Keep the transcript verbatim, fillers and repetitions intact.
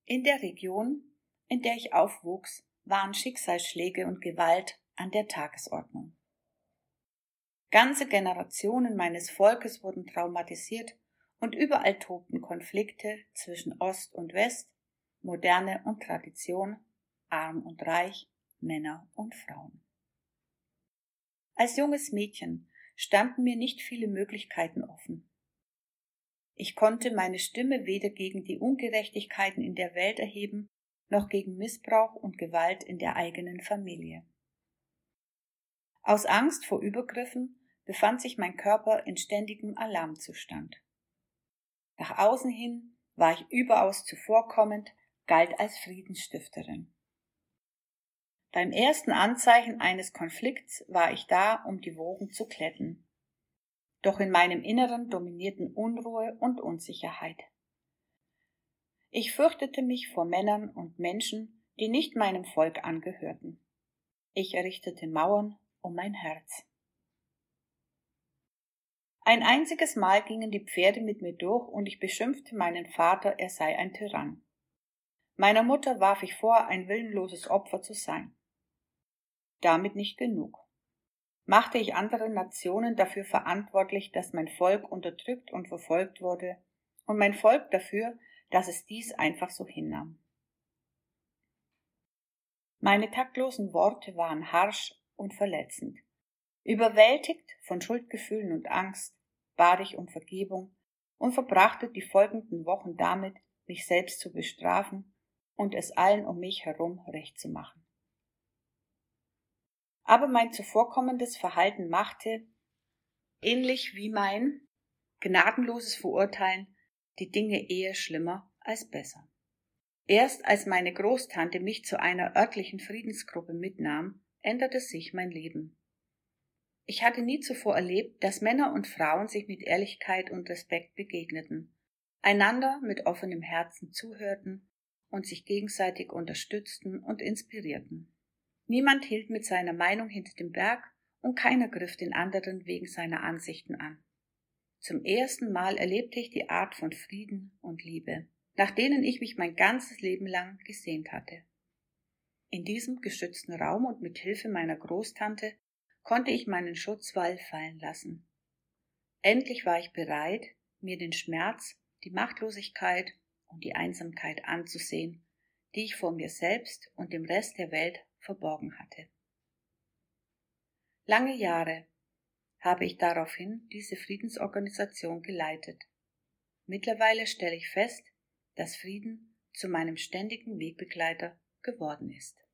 In der Region, in der ich aufwuchs, waren Schicksalsschläge und Gewalt an der Tagesordnung. Ganze Generationen meines Volkes wurden traumatisiert und überall tobten Konflikte zwischen Ost und West, Moderne und Tradition, Arm und Reich, Männer und Frauen. Als junges Mädchen standen mir nicht viele Möglichkeiten offen. Ich konnte meine Stimme weder gegen die Ungerechtigkeiten in der Welt erheben, noch gegen Missbrauch und Gewalt in der eigenen Familie. Aus Angst vor Übergriffen befand sich mein Körper in ständigem Alarmzustand. Nach außen hin war ich überaus zuvorkommend, galt als Friedensstifterin. Beim ersten Anzeichen eines Konflikts war ich da, um die Wogen zu glätten. Doch in meinem Inneren dominierten Unruhe und Unsicherheit. Ich fürchtete mich vor Männern und Menschen, die nicht meinem Volk angehörten. Ich errichtete Mauern um mein Herz. Ein einziges Mal gingen die Pferde mit mir durch und ich beschimpfte meinen Vater, er sei ein Tyrann. Meiner Mutter warf ich vor, ein willenloses Opfer zu sein. Damit nicht genug. Machte ich andere Nationen dafür verantwortlich, dass mein Volk unterdrückt und verfolgt wurde, und mein Volk dafür, dass es dies einfach so hinnahm. Meine taktlosen Worte waren harsch und verletzend. Überwältigt von Schuldgefühlen und Angst bat ich um Vergebung und verbrachte die folgenden Wochen damit, mich selbst zu bestrafen und es allen um mich herum recht zu machen. Aber mein zuvorkommendes Verhalten machte, ähnlich wie mein gnadenloses Verurteilen, die Dinge eher schlimmer als besser. Erst als meine Großtante mich zu einer örtlichen Friedensgruppe mitnahm, änderte sich mein Leben. Ich hatte nie zuvor erlebt, dass Männer und Frauen sich mit Ehrlichkeit und Respekt begegneten, einander mit offenem Herzen zuhörten und sich gegenseitig unterstützten und inspirierten. Niemand hielt mit seiner Meinung hinter dem Berg und keiner griff den anderen wegen seiner Ansichten an. Zum ersten Mal erlebte ich die Art von Frieden und Liebe, nach denen ich mich mein ganzes Leben lang gesehnt hatte. In diesem geschützten Raum und mit Hilfe meiner Großtante konnte ich meinen Schutzwall fallen lassen. Endlich war ich bereit, mir den Schmerz, die Machtlosigkeit und die Einsamkeit anzusehen, die ich vor mir selbst und dem Rest der Welt verborgen hatte. Lange Jahre habe ich daraufhin diese Friedensorganisation geleitet. Mittlerweile stelle ich fest, dass Frieden zu meinem ständigen Wegbegleiter geworden ist.